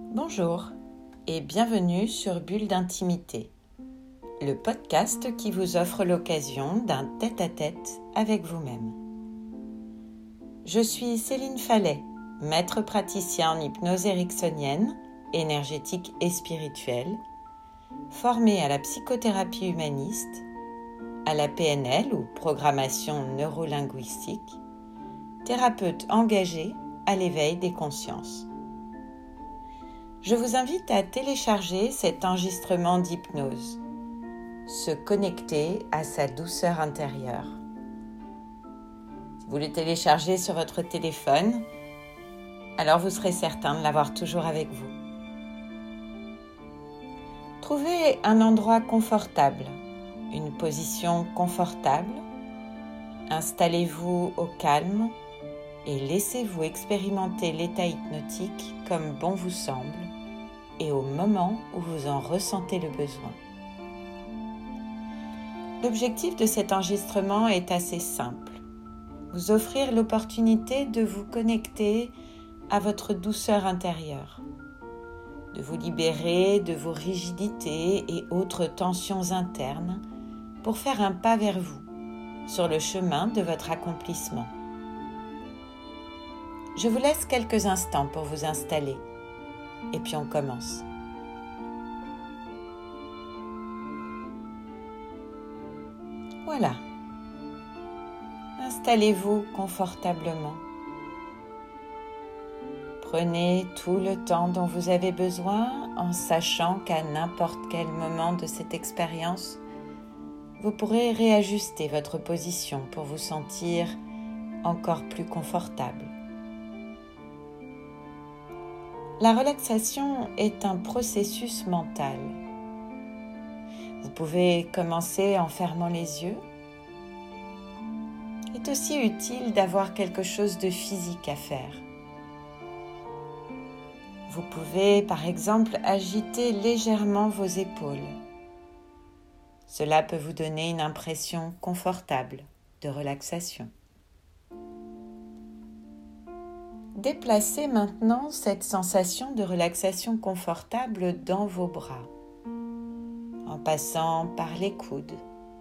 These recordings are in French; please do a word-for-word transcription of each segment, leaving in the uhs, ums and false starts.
Bonjour et bienvenue sur Bulle d'intimité, le podcast qui vous offre l'occasion d'un tête-à-tête avec vous-même. Je suis Céline Fallet, maître praticien en hypnose ericksonienne, énergétique et spirituelle, formée à la psychothérapie humaniste, à la P N L ou programmation neurolinguistique, thérapeute engagée à l'éveil des consciences. Je vous invite à télécharger cet enregistrement d'hypnose, se connecter à sa douceur intérieure. Si vous le téléchargez sur votre téléphone, alors vous serez certain de l'avoir toujours avec vous. Trouvez un endroit confortable, une position confortable. Installez-vous au calme et laissez-vous expérimenter l'état hypnotique comme bon vous semble et au moment où vous en ressentez le besoin. L'objectif de cet enregistrement est assez simple. Vous offrir l'opportunité de vous connecter à votre douceur intérieure, de vous libérer de vos rigidités et autres tensions internes pour faire un pas vers vous sur le chemin de votre accomplissement. Je vous laisse quelques instants pour vous installer et puis on commence. Voilà. Installez-vous confortablement. Prenez tout le temps dont vous avez besoin en sachant qu'à n'importe quel moment de cette expérience, vous pourrez réajuster votre position pour vous sentir encore plus confortable. La relaxation est un processus mental. Vous pouvez commencer en fermant les yeux. Il est aussi utile d'avoir quelque chose de physique à faire. Vous pouvez, par exemple, agiter légèrement vos épaules. Cela peut vous donner une impression confortable de relaxation. Déplacez maintenant cette sensation de relaxation confortable dans vos bras, en passant par les coudes,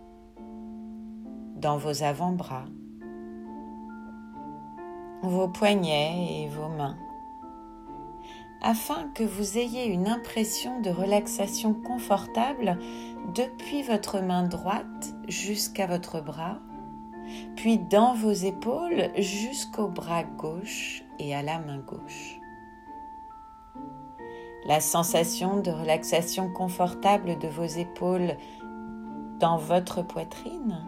dans vos avant-bras, vos poignets et vos mains, afin que vous ayez une impression de relaxation confortable depuis votre main droite jusqu'à votre bras, puis dans vos épaules jusqu'au bras gauche et à la main gauche. La sensation de relaxation confortable de vos épaules dans votre poitrine,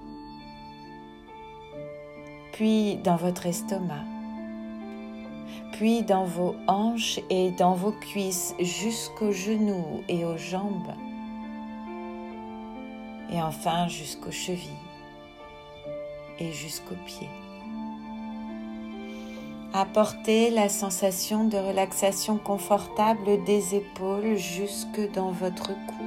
puis dans votre estomac, puis dans vos hanches et dans vos cuisses jusqu'aux genoux et aux jambes, et enfin jusqu'aux chevilles et jusqu'aux pieds. Apportez la sensation de relaxation confortable des épaules jusque dans votre cou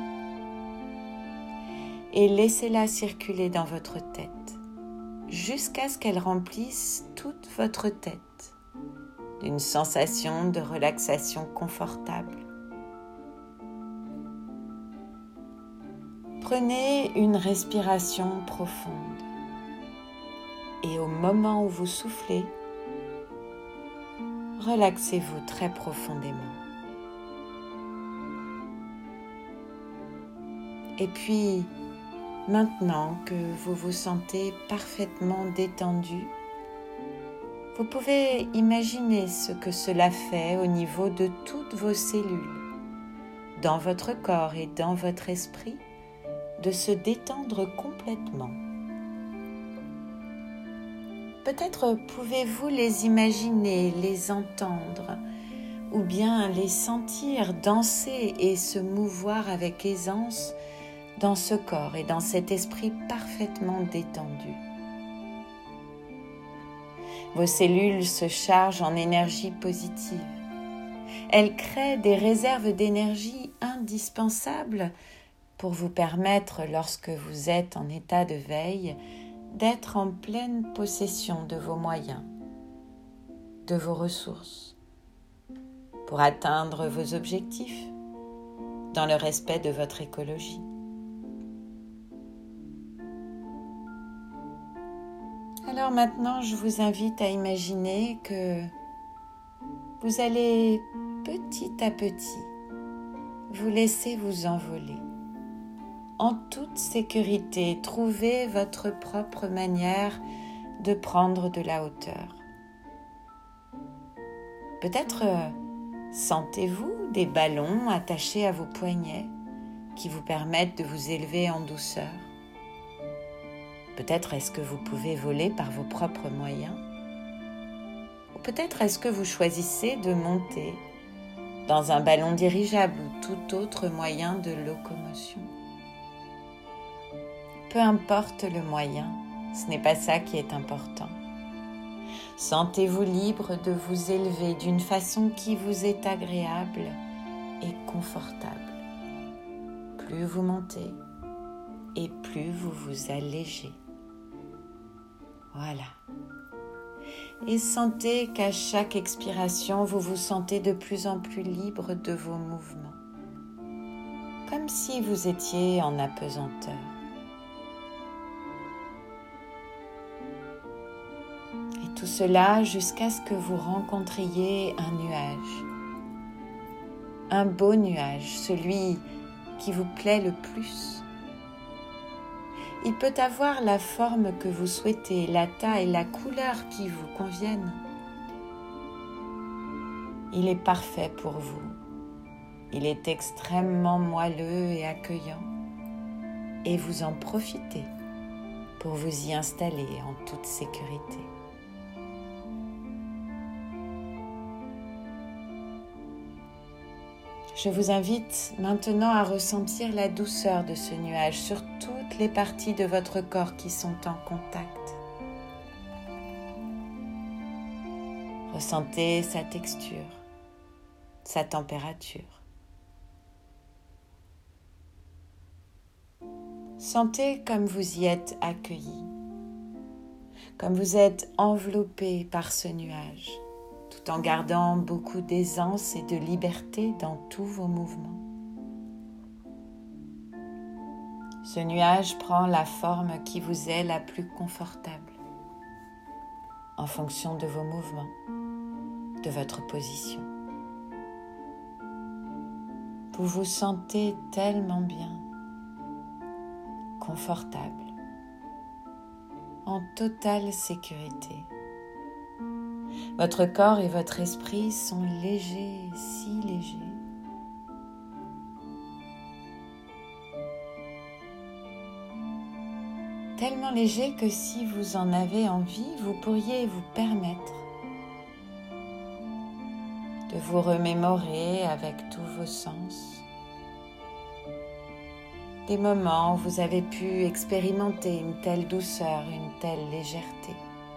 et laissez-la circuler dans votre tête jusqu'à ce qu'elle remplisse toute votre tête d'une sensation de relaxation confortable. Prenez une respiration profonde et au moment où vous soufflez, relaxez-vous très profondément. Et puis, maintenant que vous vous sentez parfaitement détendu, vous pouvez imaginer ce que cela fait au niveau de toutes vos cellules, dans votre corps et dans votre esprit, de se détendre complètement. Peut-être pouvez-vous les imaginer, les entendre, ou bien les sentir danser et se mouvoir avec aisance dans ce corps et dans cet esprit parfaitement détendu. Vos cellules se chargent en énergie positive. Elles créent des réserves d'énergie indispensables pour vous permettre, lorsque vous êtes en état de veille, d'être en pleine possession de vos moyens, de vos ressources, pour atteindre vos objectifs dans le respect de votre écologie. Alors maintenant, je vous invite à imaginer que vous allez petit à petit vous laisser vous envoler. En toute sécurité, trouvez votre propre manière de prendre de la hauteur. Peut-être euh, sentez-vous des ballons attachés à vos poignets qui vous permettent de vous élever en douceur. Peut-être est-ce que vous pouvez voler par vos propres moyens. Ou peut-être est-ce que vous choisissez de monter dans un ballon dirigeable ou tout autre moyen de locomotion. Peu importe le moyen, ce n'est pas ça qui est important. Sentez-vous libre de vous élever d'une façon qui vous est agréable et confortable. Plus vous montez et plus vous vous allégez. Voilà. Et sentez qu'à chaque expiration, vous vous sentez de plus en plus libre de vos mouvements, comme si vous étiez en apesanteur. Et tout cela jusqu'à ce que vous rencontriez un nuage, un beau nuage, celui qui vous plaît le plus. Il peut avoir la forme que vous souhaitez, la taille, la couleur qui vous conviennent. Il est parfait pour vous. Il est extrêmement moelleux et accueillant. Et vous en profitez pour vous y installer en toute sécurité. Je vous invite maintenant à ressentir la douceur de ce nuage sur toutes les parties de votre corps qui sont en contact. Ressentez sa texture, sa température. Sentez comme vous y êtes accueilli, comme vous êtes enveloppé par ce nuage, tout en gardant beaucoup d'aisance et de liberté dans tous vos mouvements. Ce nuage prend la forme qui vous est la plus confortable, en fonction de vos mouvements, de votre position. Vous vous sentez tellement bien, confortable, en totale sécurité. Votre corps et votre esprit sont légers, si légers. Tellement légers que si vous en avez envie, vous pourriez vous permettre de vous remémorer avec tous vos sens des moments où vous avez pu expérimenter une telle douceur, une telle légèreté.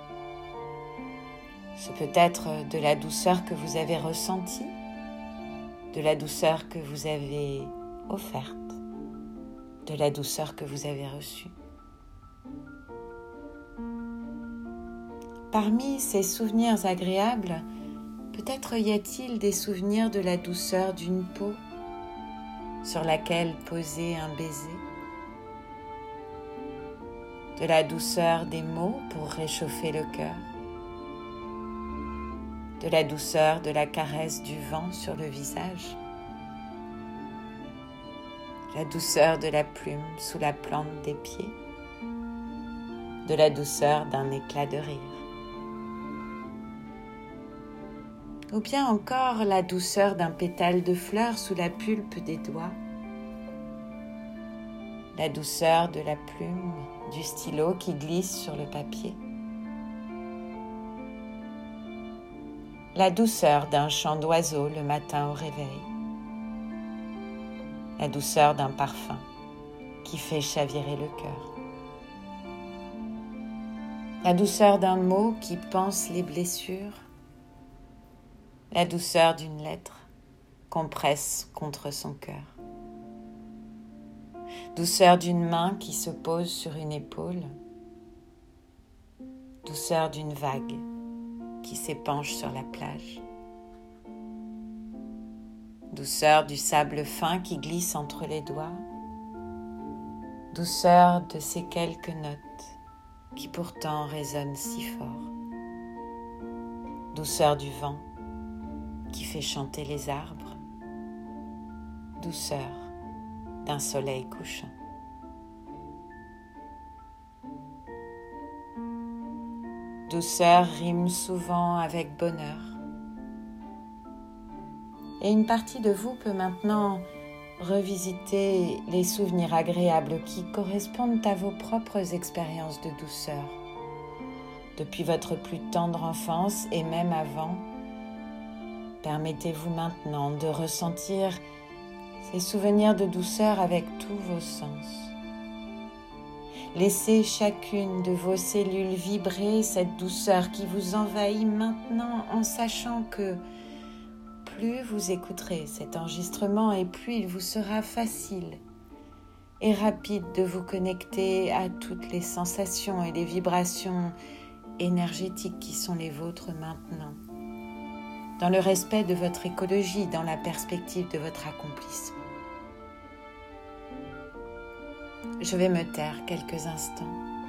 Ce peut être de la douceur que vous avez ressentie, de la douceur que vous avez offerte, de la douceur que vous avez reçue. Parmi ces souvenirs agréables, peut-être y a-t-il des souvenirs de la douceur d'une peau sur laquelle poser un baiser, de la douceur des mots pour réchauffer le cœur, de la douceur de la caresse du vent sur le visage, la douceur de la plume sous la plante des pieds, de la douceur d'un éclat de rire. Ou bien encore la douceur d'un pétale de fleur sous la pulpe des doigts, la douceur de la plume, du stylo qui glisse sur le papier, la douceur d'un chant d'oiseau le matin au réveil, la douceur d'un parfum qui fait chavirer le cœur, la douceur d'un mot qui panse les blessures, la douceur d'une lettre qu'on presse contre son cœur, douceur d'une main qui se pose sur une épaule, douceur d'une vague qui s'épanche sur la plage. douceur du sable fin qui glisse entre les doigts, douceur de ces quelques notes qui pourtant résonnent si fort, douceur du vent qui fait chanter les arbres, douceur d'un soleil couchant. Douceur rime souvent avec bonheur. Et une partie de vous peut maintenant revisiter les souvenirs agréables qui correspondent à vos propres expériences de douceur. Depuis votre plus tendre enfance et même avant, permettez-vous maintenant de ressentir ces souvenirs de douceur avec tous vos sens. Laissez chacune de vos cellules vibrer cette douceur qui vous envahit maintenant en sachant que plus vous écouterez cet enregistrement et plus il vous sera facile et rapide de vous connecter à toutes les sensations et les vibrations énergétiques qui sont les vôtres maintenant, dans le respect de votre écologie, dans la perspective de votre accomplissement. Je vais me taire quelques instants.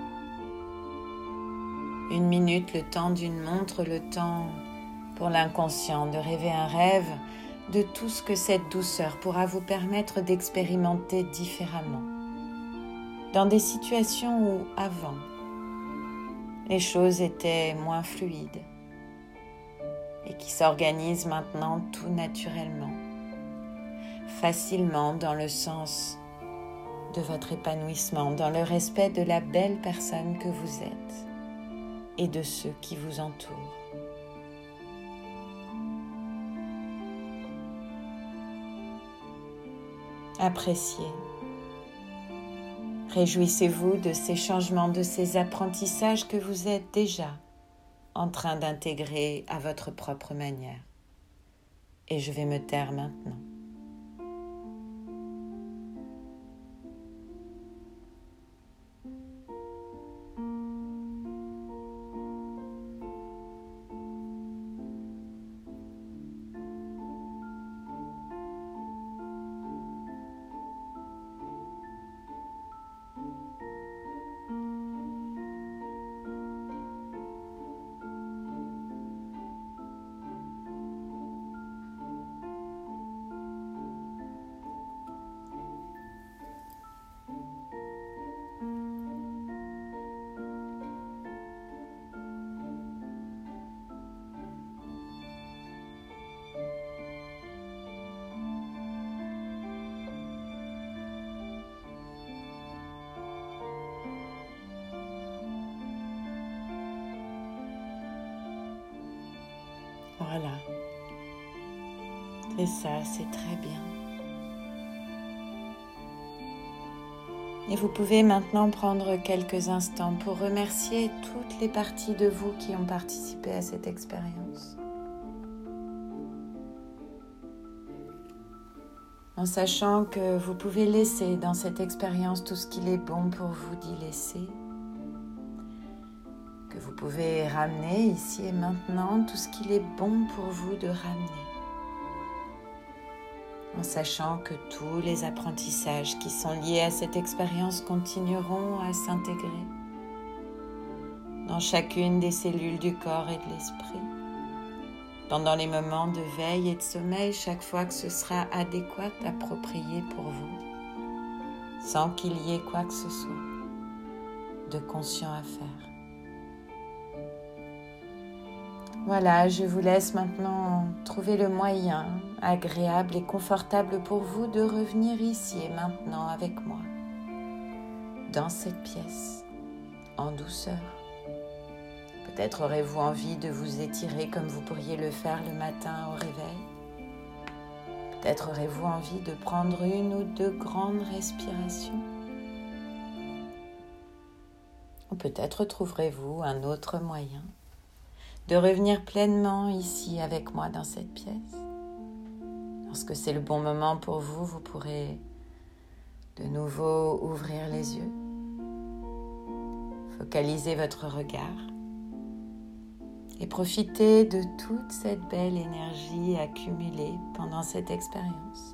Une minute, le temps d'une montre, le temps pour l'inconscient de rêver un rêve de tout ce que cette douceur pourra vous permettre d'expérimenter différemment, dans des situations où, avant, les choses étaient moins fluides et qui s'organisent maintenant tout naturellement, facilement dans le sens de votre épanouissement, dans le respect de la belle personne que vous êtes et de ceux qui vous entourent. Appréciez. Réjouissez-vous de ces changements, de ces apprentissages que vous êtes déjà en train d'intégrer à votre propre manière. Et je vais me taire maintenant. Voilà, c'est ça, c'est très bien. Et vous pouvez maintenant prendre quelques instants pour remercier toutes les parties de vous qui ont participé à cette expérience. En sachant que vous pouvez laisser dans cette expérience tout ce qu'il est bon pour vous d'y laisser. Que vous pouvez ramener ici et maintenant tout ce qu'il est bon pour vous de ramener. En sachant que tous les apprentissages qui sont liés à cette expérience continueront à s'intégrer dans chacune des cellules du corps et de l'esprit, pendant les moments de veille et de sommeil, chaque fois que ce sera adéquat, approprié pour vous, sans qu'il y ait quoi que ce soit de conscient à faire. Voilà, je vous laisse maintenant trouver le moyen agréable et confortable pour vous de revenir ici et maintenant avec moi, dans cette pièce, en douceur. Peut-être aurez-vous envie de vous étirer comme vous pourriez le faire le matin au réveil. Peut-être aurez-vous envie de prendre une ou deux grandes respirations. Ou peut-être trouverez-vous un autre moyen de revenir pleinement ici avec moi dans cette pièce. Lorsque c'est le bon moment pour vous, vous pourrez de nouveau ouvrir les yeux, focaliser votre regard et profitez de toute cette belle énergie accumulée pendant cette expérience.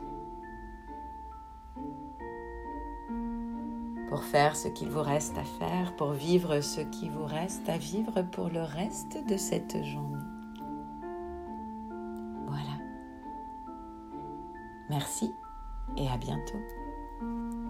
Pour faire ce qu'il vous reste à faire, pour vivre ce qui vous reste à vivre pour le reste de cette journée. Voilà. Merci et à bientôt.